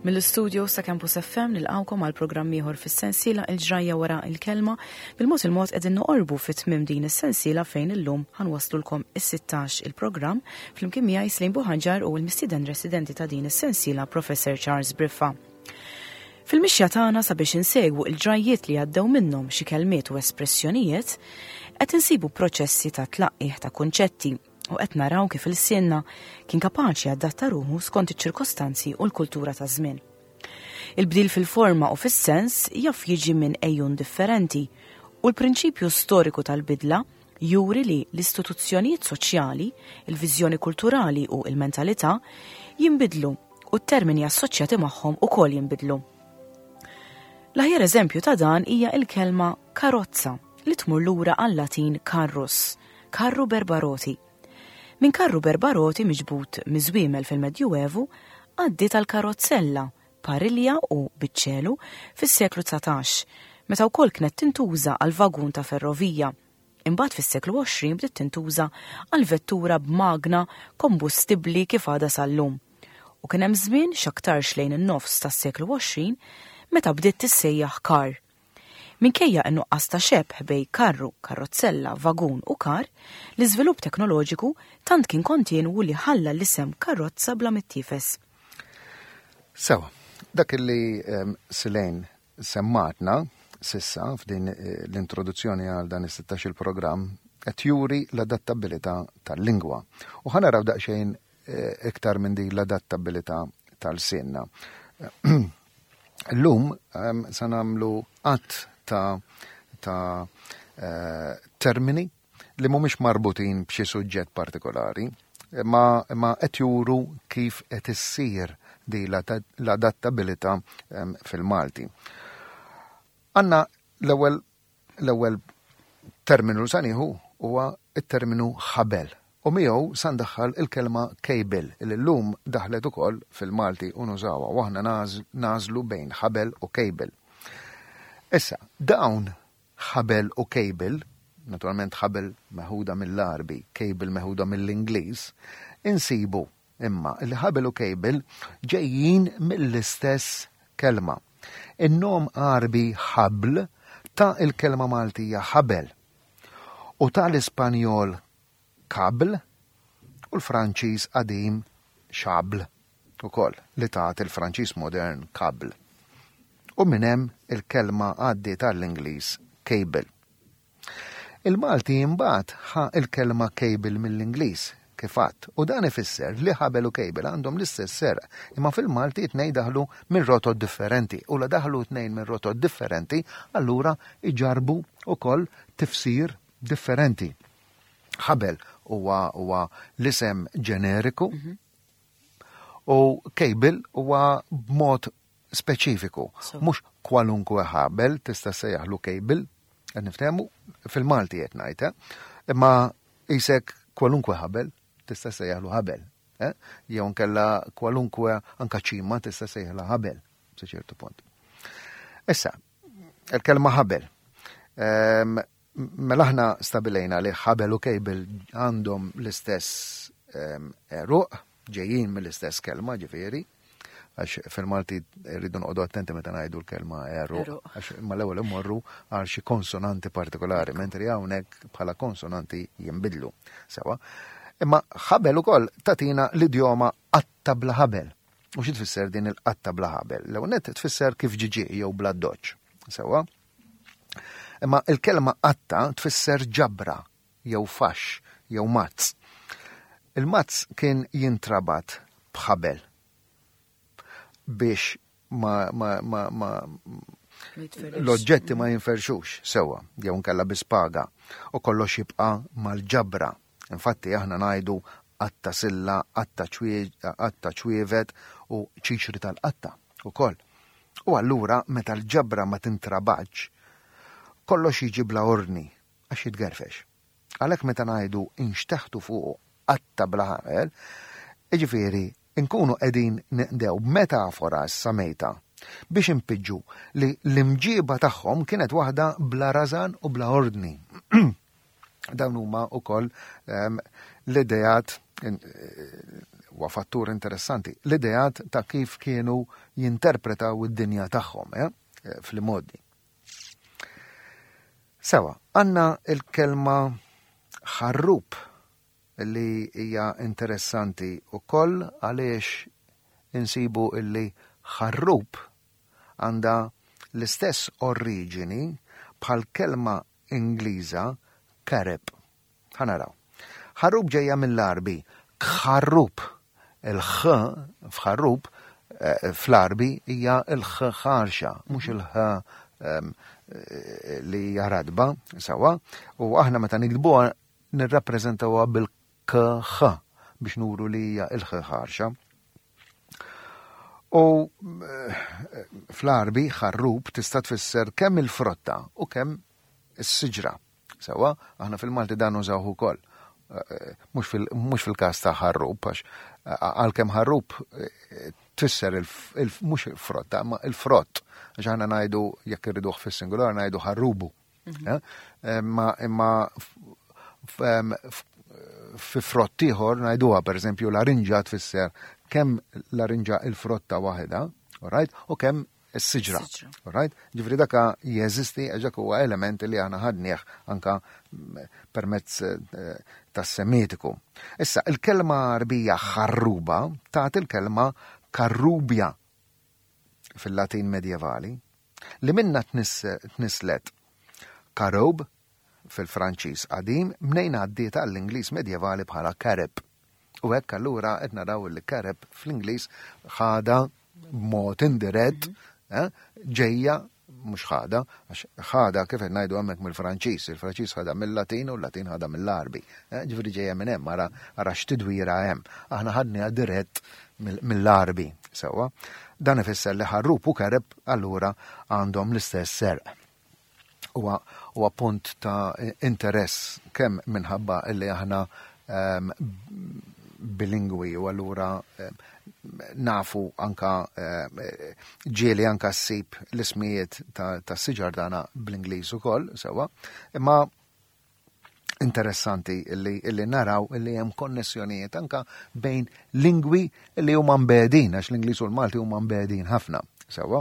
Mill-istudio sa Campus FM nilqawkom għal programm ieħor fis-sensiela il-ġrajja wara il-kelma bil-mod qegħdin noqorbu fit-tmiem din is-sensiela fejn illum ħanwaslulkom is-16 il-programm flimkien miegħi Slejn Buħaġar u l-mistieden residenti ta' din is-sensiela Professor Charles Briffa. Fil-mixja tagħna sabiex insegwu il-ġrajjiet li għaddew minnhom xi kelmiet u espressjonijiet qed insibu proċessi ta' tlaqqih ta' kunċetti u qed naraw kif il-sienna kien kapaċi adatta ruħu skont iċ-ċirkostanzi u l-kultura ta' żmien. Il-bdil fil-forma u fis-sens jaf jiġi minn ejjun differenti u l-prinċipju storiku tal-bidla juri li l-istituzzjonijiet soċjali, il-viżjoni kulturali u il-mentalità jinbidlu u t-termini assoċjati magħhom ukoll jinbidlu. L-aħjar eżempju ta' dan hija l-kelma karozza li tmur lura għal-Latin carrus, karru berbaroti. Min karru berbaroti miġbut miżwiemel fil-Medjuevu għaddi tal-karozzella, parilja u biċċelu fis-seklu 19, meta wkoll kienet tintuża għal vagun ta' ferrovija. Imbagħad fis-seklu 20 bdiet tintuża għal vettura b'magna kombustibbli kif għadha sal-lum. U kien hemm żmien x'aktarx lejn in-nofs tas-seklu 20 meta bdiet tissejjaħ kar. Minkejja innuqqas ta' xebħ bej karru, karrozzella, vagun u kar, l-iżvilupp teknoloġiku tant kien kontinwu li ħalla l-isem karozza bla mittifes. Sewa, dak li Slejn semmatna sissa f'din l-introduzzjoni għal dan is-16 il-programm qed juri l-adattabilità tal-lingwa. U ħanaraw daqsxejn iktar minn din l-adattabilità tal-sienna. Llum se nagħmlu qatt ta' termini li mhumiex marbutin b'xi suġġett partikolari, ma qed juru kif qed issir di l-adattabilità fil-Malti. Għandna l-ewwel terminu sa nieħu huwa t-terminu ħabel. U miegħu sa ndaħħal il-kelma kejbil li llum daħlet ukoll fil-Malti u nużawha u aħna nażlu bejn ħabel u kejbil. Issa, dawn ħabel u kejbil, naturalment ħabel meħuda mill-Arbi, kejbil meħuda mill-Ingliż, insibu imma il-ħabel u kejbil ġejjin mill-istess kelma. In-nom Arbi ħabl ta' il-kelma Maltija ħabel u ta' l-Ispanjol kabl u l-Franċiż qadim xabl ukoll li tat il-Franċiż modern kabl. U minn hemm il-kelma għaddi tal-Ingliż cable. Il-Malti imbagħad ħa il-kelma cable mill-Ingliż kif għadd u dan ifisser li ħabel u cable għandhom l-istess serq, imma fil-Malti tnejn daħlu minn rotot differenti u la daħlu tnejn minn rotot differenti allura iġarbu ukoll tifsir differenti. Ħabel huwa l-isem ġeneriku u cable huwa b'mod speċifiku. Mhux kwalunkwe ħabel tista' sejjaħlu cable, qed niftehmu fil-Malti qed ngħid, imma isek kwalunkwe ħabel tista' sejjaħlu ħabel. Jew nkella kwalunkwe anke ċima tista' sejjaħla ħabel sa ċertu punt. Issa, il-kelma ħabel. Mela aħna stabilejna li ħabel u kejbil għandhom l-istess eruq, ġejjin mill-istess kelma ġifieri, għax fil-Malti rridu noqogħdu attenti meta ngħidu l-kelma eruq, għax mal-ewwel immorru għal xi konsonanti partikolari, mentri hawnhekk bħala konsonanti jinbidlu. Sewa. Imma ħabel ukoll tatina l-idjoma qatta bla ħabel. U xi tfisser din il-qatta bla ħabel? L-ewwel nett tfisser kif ġiġi jew bla doċċ. Sewa. Imma il-kelma qatta tfisser ġabra, jew fax, jew mazz. Il-mazz kien jintrabat bħabel biex l-oġġetti ma jinferxux sewa, jew nkella bispaga, u kollox jibqa' mal-ġabra. Infatti aħna ngħidu qatta silla, qatta ċwievet u ċiċri tal-qatta ukoll. U allura meta l-ġabra ma tintrabaġġ kollox jiġi bla orni għax jitgerfex. Għalhekk meta ngħidu inxteħtu fuq qatta bla ħabel, jiġifieri nkunu qegħdin neqdew metafora samejta biex impiġġu li l-imġiba tagħhom kienet waħda bla rażan u bla ordni. Dawn huma wkoll l-idejat huwa fattur interessanti, l-ideat ta' kif kienu jinterpretaw id-dinja tagħhom fil-modi. Sewa, għandna il-kelma ħarrub li hija interessanti wkoll għaliex insibu illi ħarrub għandha l-istess oriġini bħal kelma Ingliża kareb. Ħanaraw. ħarrub ġejja mill-Arbi. Kħarrub. Il-ħ f'ħarrub fl-Arbi hija il-ħ ħarxa, mhux il-ħ li hija radba, sawa, u aħna meta nikdbuha nirrappreżentawha bil-kħ biex nuru li hija il-ħ ħarxa. U fl-Arbi ħarrub tista' tfisser kemm il-frotta u kemm is-siġra. Sewa, aħna fil-Malti dan użawh ukoll. Mhux fil-każ ta' ħarrub, għax għalkemm ħarrub tfisser mhux il-frotta, ma il-frott. Għax aħna ngħidu jekk irriduh fis-singular ngħidu ħarrubu. Imma fi frott ieħor ngħiduha pereżempju larinġa tfisser kemm larinġa il-frotta waħda, alright, u kemm is-siġra. Alright? Ġifri daka jeżisti għax huwa element li aħna ħadnieh anka permezz tas-semitiku. Issa il-kelma arbija ħarruba tat il-kelma karrubja fil-Latin medjevali li minna tnislet karub fil-Franċiż qadim mnejn għaddiet għall-Ingliż medjevali bħala kareb. U hekk allura qed naraw li kareb fl-Ingliż ħada b'mod indirett ġejja mhux ħada, ħada kif qed ngħidu hemmhekk mill-Franċiż, il-Franċiż ħada mill-Latin u l-Latin ħada mill-Arbi. Ġifieri ġejja minn hemm ara x'tidwira hemm. Aħna ħadniha dirett mill-Arbi sewwa. Dan ifisser li ħarrub u kareb allura għandhom l-istess serq. Huwa punt ta' interess kemm minħabba li aħna bilingwi u allura nafu anka ġieli anka ssib l-ismijiet ta' siġardana bl-Ingliż ukoll sewwa, imma interessanti illi naraw illi hemm konnessjonijiet anka bejn lingwi illi huma mbedin għax l-Ingliż u l-Malti huma mbedin ħafna sewwa.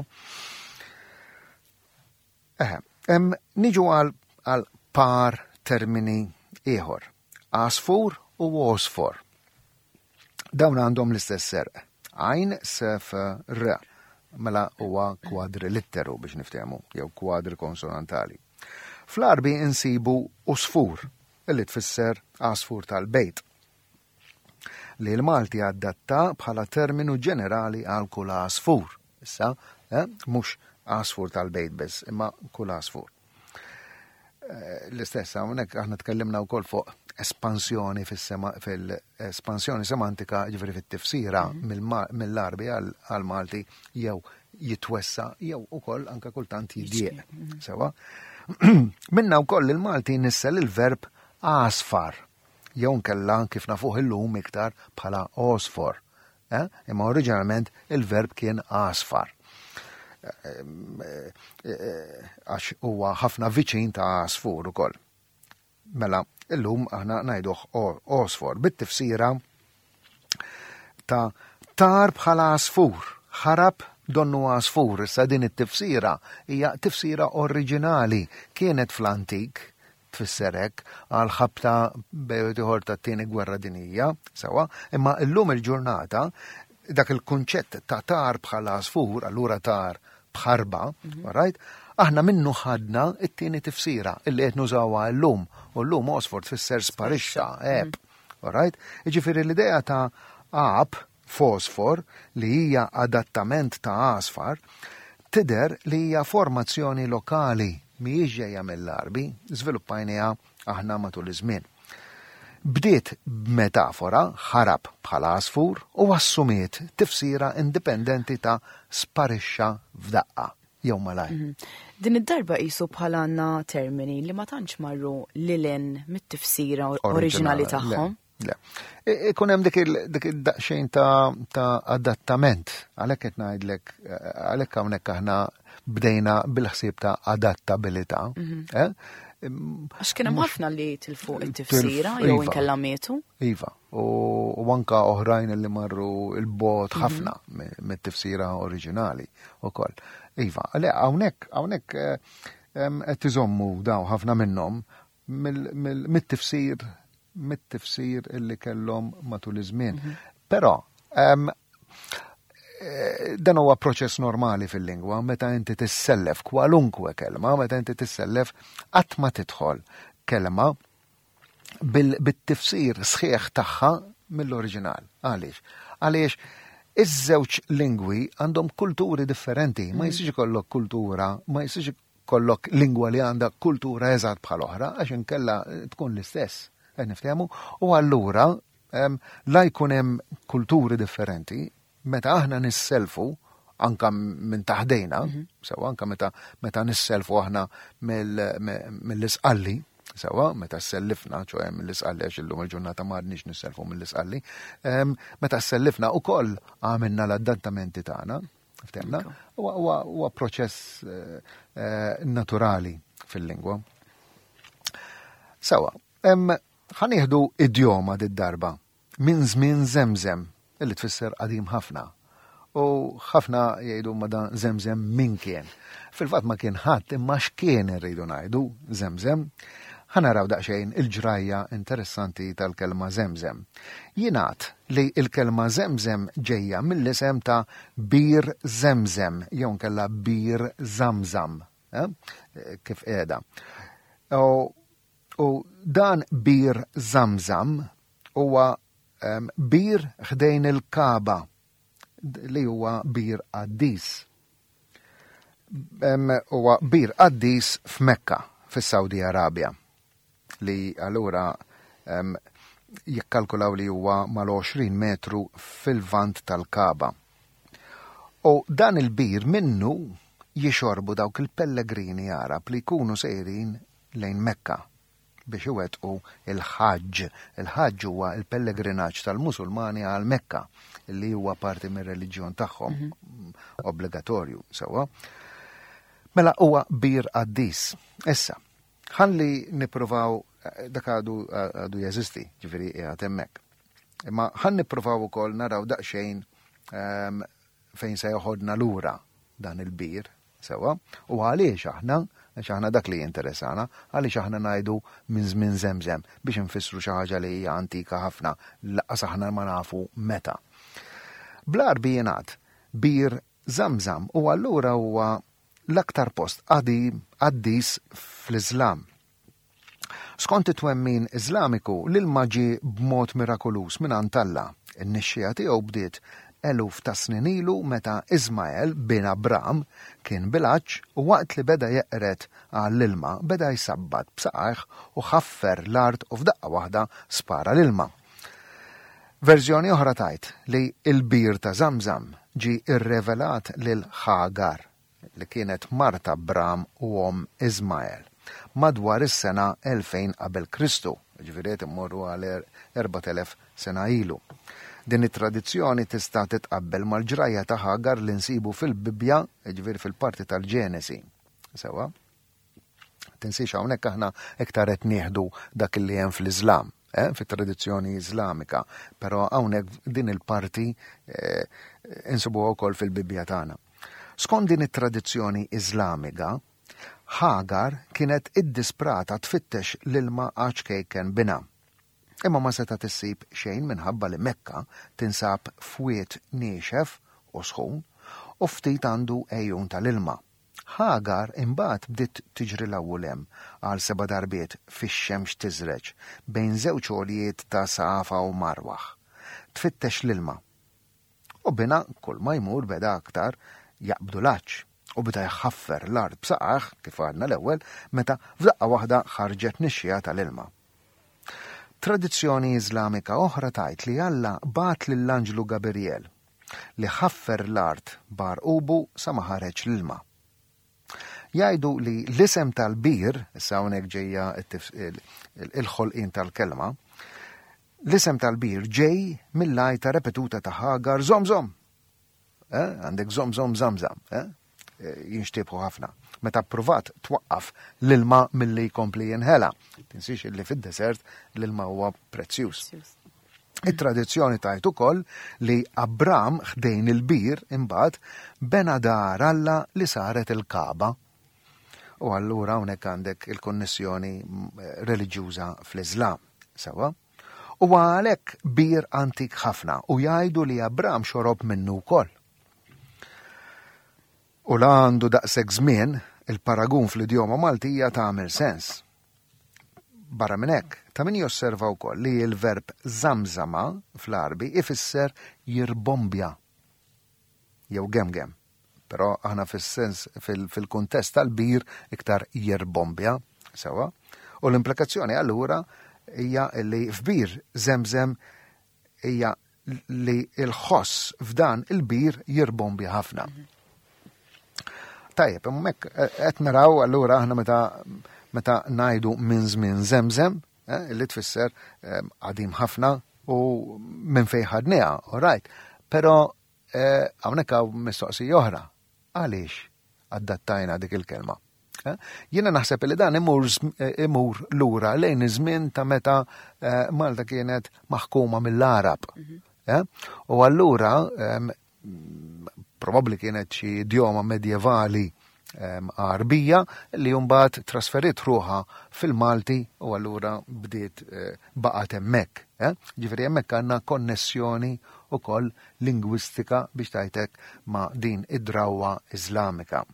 Niġu għal par termini ieħor, asfur u osfor. Dawn għandhom l-istess serq. Għajn sef r, mela huwa kwadrilitteru biex niftehmu, jew kwadri konsonantali. Fl-Arbi insibu usfur, illi tfisser asfur tal-bejt, li l-Malti adatta bħala terminu ġenerali għal kull asfur. Issa, mhux asfur tal-bejt biss, imma kull asfur. L-istess hawnhekk aħna tkellimna wkoll fuq espansjoni fil-espansjoni semantika ġifieri fit-tifsira mill-Arbi għal Malti jew jitwessa jew ukoll anke kultant jidjieq. Sewa. Minna wkoll il-Malti nissel il-verb asfar jew nkella kif nafuh illum iktar bħala osfor. Imma oriġinalment il-verb kien asfar. Għax huwa ħafna viċin ta' asfur ukoll. Mela, illum aħna ngħiduh osfor bit-tifsira ta' tar bħala asfur, ħarab donnu asfur. Issa din it-tifsira hija tifsira oriġinali kienet fl-antik tfisser hekk għal ħabta bejgħet ieħor tat-tieni gwerra dinjija, sewa, imma llum il-ġurnata dak il-kunċett ta' tar bħala asfur, allura tar bħarba, right? Aħna minnu ħadna it-tieni tifsira illi qed nużawha llum u llum osfor tfisser sparixxa, right? Jiġifieri l-idea ta' ab, fosfor, li hija adattament ta' asfar, tidher li hija formazzjoni lokali mhijiex ġejja mill-Arbi, żviluppajniha aħna matul iż-żmien. Bdiet b'metafora ħarab bħala asfur u assumiet tifsira indipendenti ta' sparixxa f'daqqa jew malaj. Din id-darba qisu bħala għandna termini li ma tantx marru lilin mit-tifsira oriġinali tagħhom. Le. Ikun hemm dik id-daqsxejn ta' adattament, għalhekk qed ngħidlek għalhekk hawnhekk aħna bdejna bil-ħsieb ta' adattabilità. Għax kien hemm ħafna li tilfu it-tifsira jew inkella mietu. Iva, u anka oħrajn li marru il-bot ħafna mit-tifsira oriġinali ukoll. Iva, hawnhekk qed iżommu daw ħafna minnhom mit-tifsir illi kellhom matul iż-żmien. Però dan huwa proċess normali fil-lingwa meta inti tissellef kwalunkwe kelma, meta inti tissellef qatt ma tidħol kelma bit-tifsir sħiħ tagħha mill-oriġinal. Għaliex iż-żewġ lingwi għandhom kulturi differenti, ma jistax ikollok kultura, ma jistax ikollok lingwa li għandha kultura eżatt bħal oħra għax inkella tkun l-istess. Niftehmu? U allura la jkun hemm kulturi differenti. Meta aħna nisselfu, anka minn taħdejna, sewa anka meta nisselfu aħna mill-isqalli, sewa meta sellifna, ċoħe mill-isqalli għax illum il-ġurnata m'għadniex nisselfu mill-isqalli, meta sellifna ukoll għamilna l-adattamenti tagħna, ftemna, huwa proċess naturali fil-lingwa. Sewa, ħanieħdu idjoma dit-darba minn żmien Zemzem, illi tfisser qadim ħafna. U ħafna jgħidu ma dan Zemzem min kien. Fil-fatt ma kien ħadd imma x'kien irridu ngħidu Zemzem. Ħanaraw daqsxejn il-ġrajja interessanti tal-kelma Zemzem. Jingħad li l-kelma Zemzem ġejja mill-isem ta' Bir Zemzem jew nkella Bir Zamzam. Kif qiegħda. U dan Bir Zamzam huwa bir ħdejn il-Kaba li huwa bir Addis. Huwa bir Addis f'Mekka fis-Saudi Arabja li allura jikkalkulaw li huwa mal-20 metru fil-vant tal-Kaba. U dan il-bir minnu jixorbu dawk il-pellegrini Arab li jkunu sejrin lejn Mekka biex iwettqu il-ħaġġ. Il-ħaġġ huwa il-pellegrinaġġ tal-Musulmani għal Mekka li huwa parti mir-reliġjon tagħhom obbligatorju sewwa. Mela huwa bir Addis. Issa, ħalli nippruvaw dak għadu jeżisti, ġifieri qiegħed hemmhekk. Imma ħan nippruvaw ukoll naraw daqsxejn fejn se joħodna lura dan il-bir sewwa u għaliex aħna dak li jinteressana, għaliex aħna ngħidu minn żmien Zemzem biex infissru xi ħaġa li hija antika ħafna, laqas aħna ma nafu meta. Bl-Arbi jingħad bir Zamzam u allura huwa l-aktar post Addis fl-Iżlam. Skont it-twemmin Iżlamiku l-ilma ġie b'mod mirakolus mingħand Alla. In-nixxija tiegħu bdiet eluf ta' snin ilu meta Ismael bin Abram kien bilaġġ u waqt li beda jeqret għall-ilma beda jsabbat b'saqajh u ħaffer l-art u f'daqqa waħda spara l-ilma. Verżjoni oħra tajt li l-bir ta' Zamzam ġi irrevelat lil Ħagar li kienet marta Abram u Ismael madwar is-sena 2000 qabel Kristu, ġifieri immorru għal 4000 sena ilu. Din it-tradizzjoni tista' titqabbel mal-ġrajja ta' Ħagar li nsibu fil-Bibja, ġifieri fil-parti tal-Ġenesi. Sewa? Tinsiex hawnhekk aħna iktar qed nieħdu dak li hemm fl-Iżlam, fit-tradizzjoni Iżlamika, però hawnhekk din il-parti insibuha wkoll fil-Bibja tagħna. Skont din it-tradizzjoni Iżlamika, Ħagar kienet iddisprata tfittex l-ilma għax kejken bina. Imma ma seta tissib xejn minħabba li Mekka tinsab fwiet niexef u sħun u ftit għandu ejjun tal-ilma. Ħagar imbagħad bdiet tiġri l-ewwel hemm għal 7 darbiet fix-xemx tiżreġ bejn żewġ għoljiet ta' Safa u Marwaħ. Tfittex l-ilma. U bina kull ma jmur beda aktar jaqbdu l-aċċ u bida jħaffer l-art b'saqaħ kif għadna l-ewwel meta f'daqqa waħda ħarġet nixxija tal-ilma. Tradizzjoni Iżlamika oħra tajt li Alla bat lill-Anġlu Gabriel li ħaffer l-art bar Ubu sa ma ħareġ l-ilma. Jgħidu li l-isem tal-bir, issa hawnhekk ġejja il-ħolqien tal-kelma, l-isem tal-bir ġej mill-lajta repetuta ta' Ħagar Zomzom. Għandek Zomzom Zamzam, jinxtiebu ħafna. meta provat twaqqaf l-ilma milli jkompli jinħela. Tinsix li fid-desert l-ilma huwa prezzjuż. Il-tradizzjoni tajt ukoll li Abram ħdejn il-bir imbagħad bena dar Alla li saret il-Kaba. U allura hawnhekk għandek il-konnessjoni reliġjuża fl-Iżlam, sewa? U għalhekk bir antik ħafna u jgħidu li Abram xorob minnu wkoll. U la għandu daqshekk żmien il-paragun fl-idjoma Maltija tagħmel sens. Barra minn hekk, ta' min josserva wkoll li l-verb zamzama fl-Arbi ifisser jirbombja jew gemgem. Però aħna fis-sens fil-kuntest tal-bir iktar jirbombja, sewa. U l-implikazzjoni allura hija li f'bir Zemzem hija li l-ħoss f'dan il-bir jirbombja ħafna. Tajjeb, hemmhekk qed naraw allura aħna meta ngħidu minn żmien Zemzem, li tfisser qadim ħafna u minn fejn ħadniha, all right. Però hawnhekk hawn mistoqsija oħra. Għaliex adattajna dik il-kelma? Jiena naħseb li dan imur lura lejn iż-żmien ta' meta Malta kienet maħkuma mill-Arab. U allura probabbli kienet xi idjoma medjevali Arbija li mbagħad trasferit ruħha fil-Malti u allura bdiet baqgħet hemmhekk. Ġifieri hemmhekk għandna konnessjoni ukoll lingwistika biex tajtek ma' din id-drawwa Iżlamika.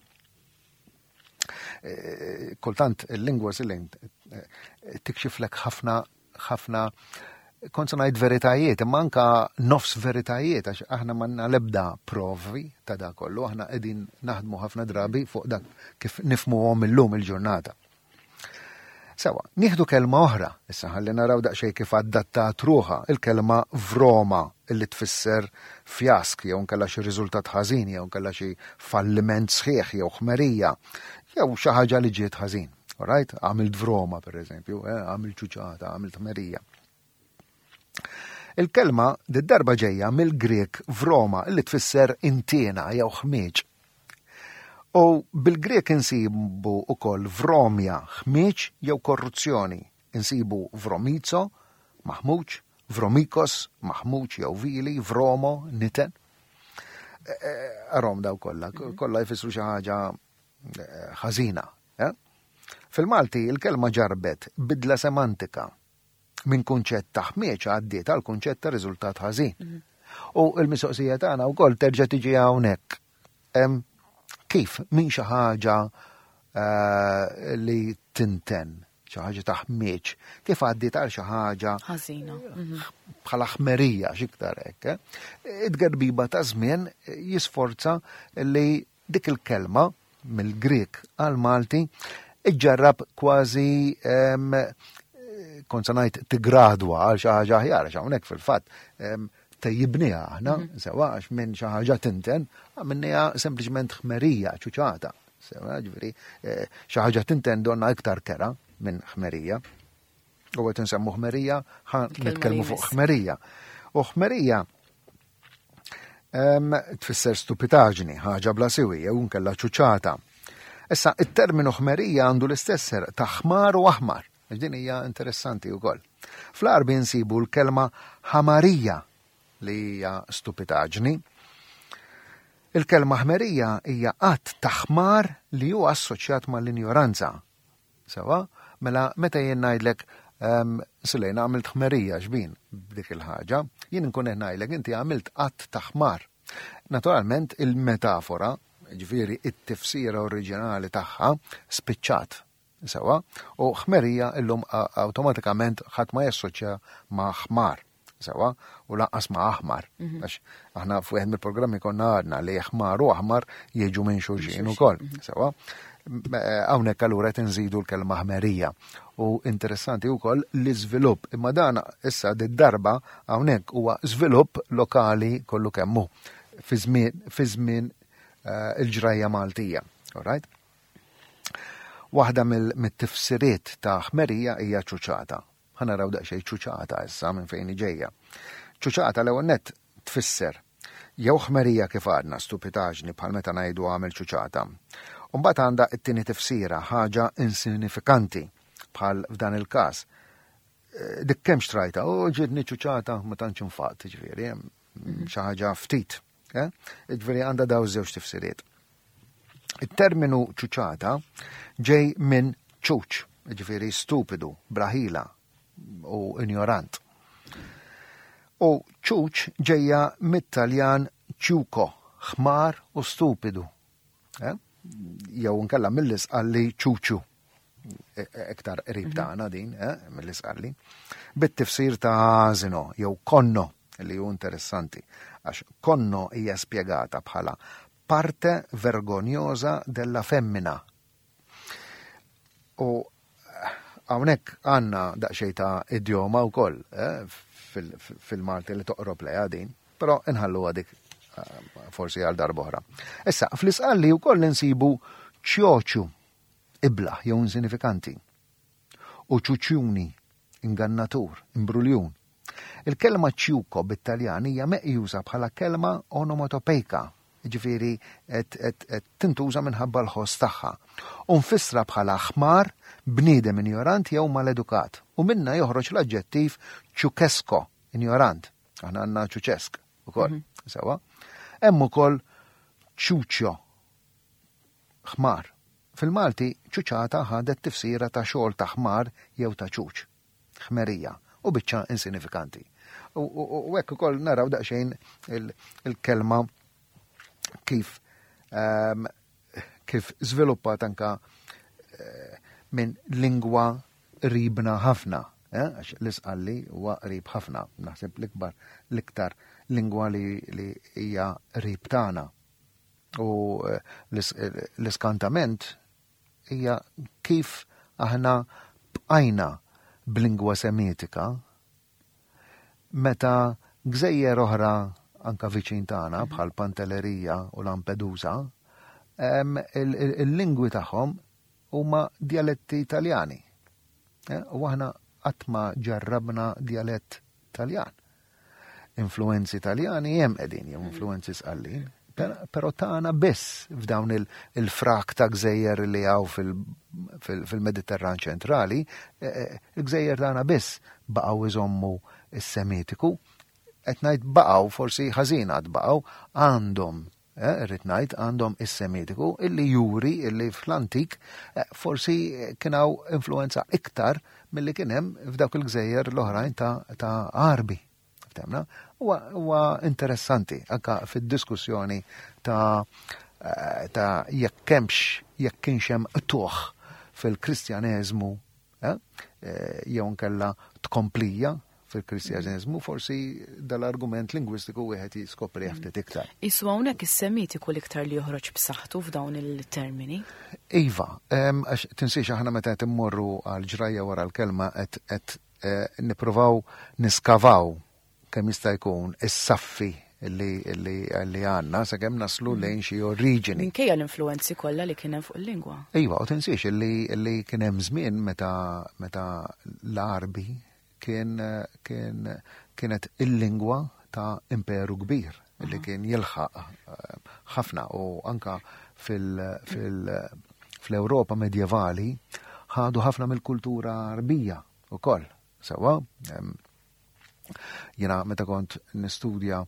Kultant il-lingwa silent tikxiflek ħafna kont ngħid veritajiet, imma anke nofs veritajiet għax aħna m'għandna l-ebda provi ta' dak kollu, aħna qegħdin naħdmu ħafna drabi fuq dak kif nifhmuhom illum il-ġurnata. Sewa, nieħdu kelma oħra, issa ħalli naraw daqsxejn kif adattat ruħha il-kelma vroma illi tfisser fjask jew nkella xi riżultat ħażin jew nkella xi falliment sħiħ jew ħmerija jew xi ħaġa li ġiet ħażin. All right? Għamilt vroma pereżempju, għamilt ċuċata, għamilt ħmerija. Il-kelma d-darba ġejja mill-Grek vroma illi tfisser intiena jew ħmieġ. U bil-Grek insibu ukoll vromja, ħmieġ jew korruzzjoni. Insibu vromizo, maħmuġ, vromikos, maħmuġ jew vili, vromo, niten. Arom daw kollha jfissru xi ħaġa ħażina. Fil-Malti il-kelma ġarbet bidla semantika minn kunċett ta' ħmieġ għaddiet għal kunċett ta' riżultat ħażin. U l-mistoqsija tagħna wkoll terġa' tiġi hawnhekk. Kif min xi ħaġa li tinten, xi ħaġa ta' ħmieġ, kif għaddiet għal xi ħaġa ħażina bħala ħmerija x'iktar hekk. Id-gerbiba ta' żmien jisforza li dik il-kelma mill-Grek għal Malti iġġarrab kważi kont se ngħid tigradwa għal xi ħaġa aħjar għax hawnhekk fil-fatt tejjibniha aħna sewa għax minn xi ħaġa tinten għamilniha sempliċement ħmerija ċuċata. Sewa ġifieri xi ħaġa tinten donna iktar kera minn ħmerija. U qed insemmu ħmerija nitkellmu fuq ħmerija. U ħmerija tfisser stupitaġni, ħaġa bla siwi jew nkella ċuċata. Issa it-terminu ħmerija għandu l-istess ta' ħmar u aħmar. Din hija interessanti wkoll. Fl-Arbi nsibu l-kelma ħamarija li hija stupitaġni. Il-kelma ħmerija hija qatt ta' ħmar li huwa assoċjat mal-injoranza. Sewa, mela meta jien ngħidlek silejn għamilt ħmerija x'bin b'dik il-ħaġa, jien nkun qed ngħidlek inti għamilt qatt ta' ħmar. Naturalment il-metafora, ġifieri it-tifsira oriġinali tagħha spiċċat. Sewa, u ħmerija illum awtomatikament ħadd ma jassoċja ma' ħmar, sewa, u lanqas ma' aħmar. Għax aħna f'wieħed mill-programmi konna għadna li ħmar u aħmar jiġu minn xulxin ukoll, sewa. Hawnhekk allura qed inżidu l-kelma ħmerija. U interessanti wkoll l-iżvilupp, imma dan issa d-darba hawnhekk huwa żvilupp lokali kollu kemm hu fi żmien il-ġrajja Maltija. All right? Waħda mit-tifsiriet ta' ħmerija hija ċuċata. Ħanaraw daqsxejn ċuċata issa minn fejn ġejja. Ċuċata l-ewwel nett tfisser jew ħmerija kif għadna stupitaġni bħal meta ngħidu għamel ċuċata. U mbagħad għandha t-tieni tifsira ħaġa insinifikanti bħal f'dan il-każ. Dik kemm xtrajta, ġietni ċuċata ma tantx infaqt, ġifieri, xi ħaġa ftit. Ġifieri għandha daw żewġ tifsiriet. Il-terminu ċuċata ġej minn ċuċ, ġifieri stupidu, braħila u ignorant. U ċuċ ġejja mit-Taljan ċuko, ħmar u stupidu. Jew nkella mill-isqalli ċuċu. Ektar qrib tagħna din, mill-isqalli. Bit-tifsir ta' asino jew konno, li hu interessanti, għax konno hija spjegata bħala parte vergognosa della femmina. U hawnhekk għandna daqsxejn ta' idjoma wkoll fil-Malti li toqrob lejha din, però inħalluha dik forsi għal darb'oħra. Issa, fl-isqalli wkoll insibu ċjoċu, ibla jew insinifikanti, u ċuċjuni, ingannatur, imbruljun. Il-kelma ċjuko bit-Taljan hija meqjuża bħala kelma onomatopejka, ġifieri qed tintuża minħabba l-ħoss tagħha. U nfissra bħala ħmar, bniedem ignorant jew maledukat. U minna joħroġ l-aġġettiv ċukesko, ignorant. Aħna għandna ċuċesk ukoll, sewa. Hemm ukoll ċuċjo, ħmar. Fil-Malti ċuċata ħadet tifsira ta' xogħol ta' ħmar jew ta' ċuċ, ħmerija u biċċa insinifikanti. U hekk ukoll naraw daqsxejn il-kelma kif żviluppat anka minn lingwa ribna ħafna, għax l-isqalli huwa qrib ħafna, naħseb l-iktar lingwa li hija rib tagħna. U l-iskantament hija kif aħna bqajna b'lingwa semitika meta gżejjer oħra anka viċin tagħna bħal Pantellerija u Lampedusa, il-lingwi tagħhom huma dialetti Taljani. U aħna qatt ma ġarrabna dialett Taljan. Influenzi Taljani hemm qegħdin jew influenzi sqallin, però tagħna biss f'dawn il-frak ta' gżejjer li hawn fil-Mediterran ċentrali, il-gżejjer tagħna biss baqgħu iżommu is-Semitiku. Qed ngħid baqgħu forsi ħażin għad baqgħu għandhom irrid ngħid għandhom is-Semitiku illi juri illi fl-antik forsi kien hawn influenza iktar milli kien hemm f'dawk il-gżejjer l-oħrajn ta' Arbi. Ftemna? Huwa interessanti anke fid-diskussjoni ta' jekk kienx hemm tuħ fil-Kristjaneżmu jew nkella tkomplija fil-Kristjaneżmu, forsi dal-argument lingwistiku wieħed jiskopri ftit iktar. Isu hawnhekk is-Semitiku l-iktar li joħroġ b'saħħtu f'dawn il-termini? Iva, għax tinsiex aħna meta qed immorru għal ġrajja wara l-kelma qed nippruvaw niskavaw kemm jista' jkun is-saffi li għandna sakemm naslu lejn xi oriġini. Minkejja l-influenzi kollha li kien hemm fuq il-lingwa. Iva, u tinsiex li kien hemm żmien meta l-Arbi kienet il-lingwa ta' imperu kbir li kien jilħaq ħafna u anka fil-Ewropa medjevali ħadu ħafna mill-kultura arbija ukoll. Sewa, jiena meta kont nistudja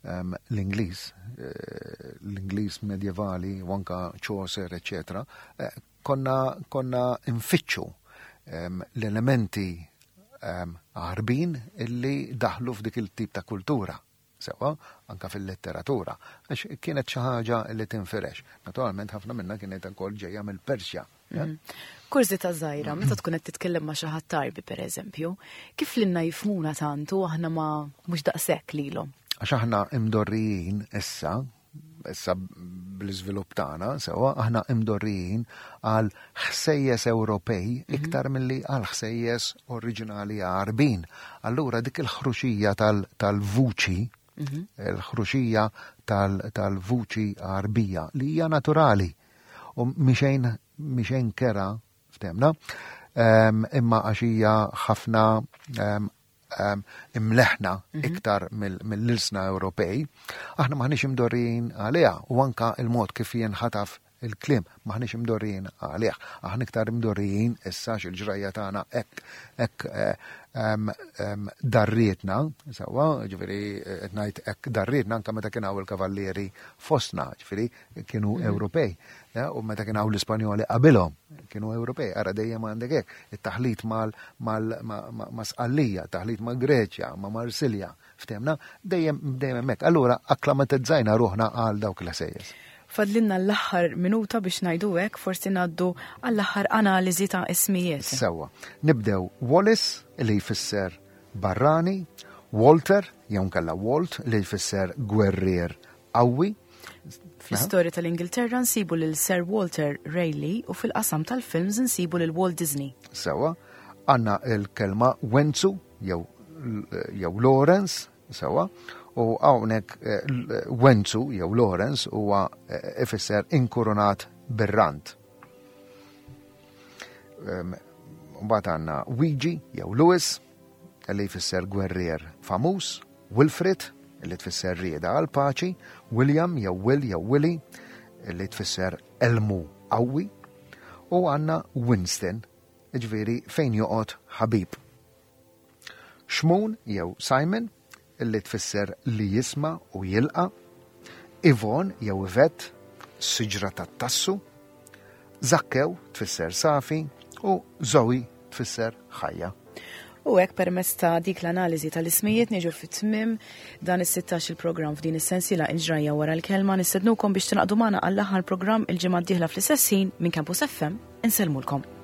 l-Ingliż medjevali u anka Chaucer, eċetera, konna infittxu l-elementi għarbin illi daħlu f'dik il-tip ta' kultura, sewa, anka fil-letteratura, għax kienet xi ħaġa li tinferex. Naturalment ħafna minna kienet ukoll ġejja mill-Persja. Kurzita żgħira, meta tkun qed titkellem ma' xi ħadd Arbi pereżempju, kif lilna jifhmuna tantu aħna ma mhux daqshekk lilhom? Għax aħna imdorrijin issa bl-iżvilupp tagħna, sewa aħna imdorrijin għal ħsejjes Ewropej iktar milli għal ħsejjes oriġinali Arbin. Allura dik il-ħruxija tal-vuċi, il-ħruxija tal-vuċi Arbija li hija naturali u mixejn kera ftemna, imma għax hija ħafna imleħna iktar mill-ilsna Ewropej, aħna maħniex imdorrin għaliha u anka il-mod kif jinħataf il-klim maħniex imdorrin għalih. Aħna iktar imdorrin issa xil-ġrajja tagħna hekk darrietna, sawa, ġifieri qed ngħid hekk darrietna anke meta kien hawn il-kavallieri fostna, ġifieri kienu Ewropej, u meta kien hawn l-Ispanjoli qabilhom kienu Ewropej. Ara dejjem għandek hekk it-taħlit ma' Sqallija, taħlit ma' Greċja, ma' Marsilja, ftemna, dejjem hekk. Allura akklamatizzajna ruħna għal dawk l-ħsejjes. Fadlinna l-aħħar minuta biex ngħidu hekk, forsi ngħaddu għall-aħħar analiżi ta' ismijiet. Sewwa. Nibdew Wallace li jfisser barrani, Walter jew nkella Walt li jfisser gwerrier qawwi. Fl-istorja tal-Ingilterra nsibu lil Sir Walter Raleigh u fil-qasam tal-films nsibu lil Walt Disney. Sewwa. Għandna l-kelma Wenzu jew Lawrence, sewwa. U hawnhekk Wenzu jew Lawrence huwa ifisser inkurunat birrant. Mbagħad għandna Luigi jew Lewis li jfisser gwerrier famuż, Wilfrid li tfisser rieda għal paċi, William jew Will jew Willy li tfisser elmu qawwi, u għandna Winston, ġifieri fejn joqgħod ħabib. Shmoon jew Simon illi tfisser li jisma' u jilqa', Yvonne jew Yvette, siġra tat-tassu, Zakkew tfisser safi u Zoe tfisser ħajja. U hekk permezz ta' dik l-analiżi tal-ismijiet niġu fit-tmiem dan is-16 il-programm f'din is-sensiela il-ġrajja wara l-kelma nistednukom biex tinaqdu magħna għall-aħħar programm il-ġimgħa d-dieħla fl-istess ħin minn Campus FM. Insellmulkom.